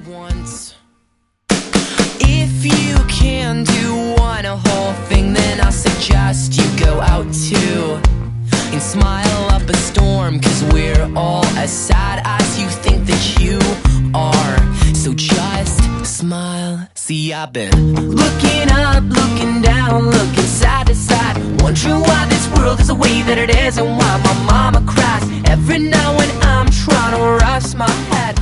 once. If you can do one whole thing, then I suggest you go out too and smile up a storm, 'cause we're all as sad as you think that you are. So just smile. See, I've been looking up, looking down, looking side to side, wondering why this world is the way that it is, and why my mama cries every now when I'm trying to rest my head